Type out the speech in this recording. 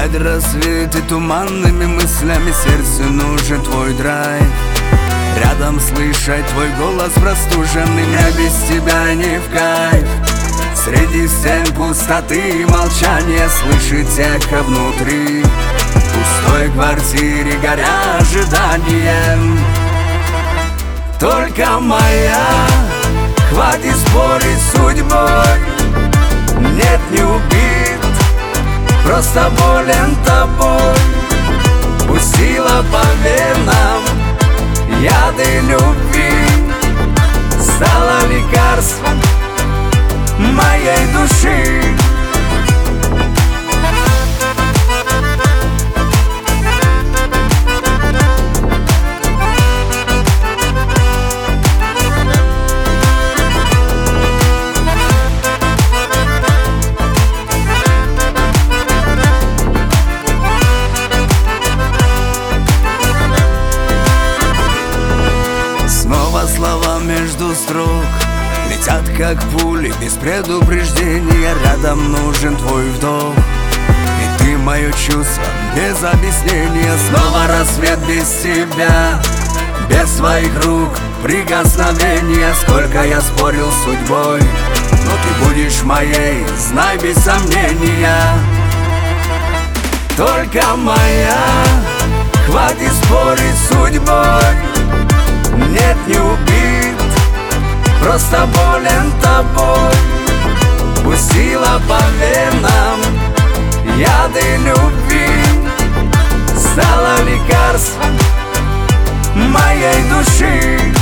Над рассветы туманными мыслями сердцу нужен твой драйв. Рядом слышать твой голос простуженный, мне без тебя не в кайф. Среди стен пустоты и молчания слышать эхо внутри. В пустой квартире горя ожиданием. Только моя, хватит спорить с судьбой. Нет, не убит, просто болен тобой. Пустила по венам яды любви, стала лекарством моей души. Слова между строк летят как пули без предупреждения. Рядом нужен твой вдох, и ты мое чувство без объяснения. Снова рассвет без тебя, без своих рук прикосновения. Сколько я спорил с судьбой, но ты будешь моей, знай без сомнения. Только моя, хватит спорить с судьбой. Нет, не убит, просто болен тобой. Пустила по венам яды любви, стала лекарством моей души.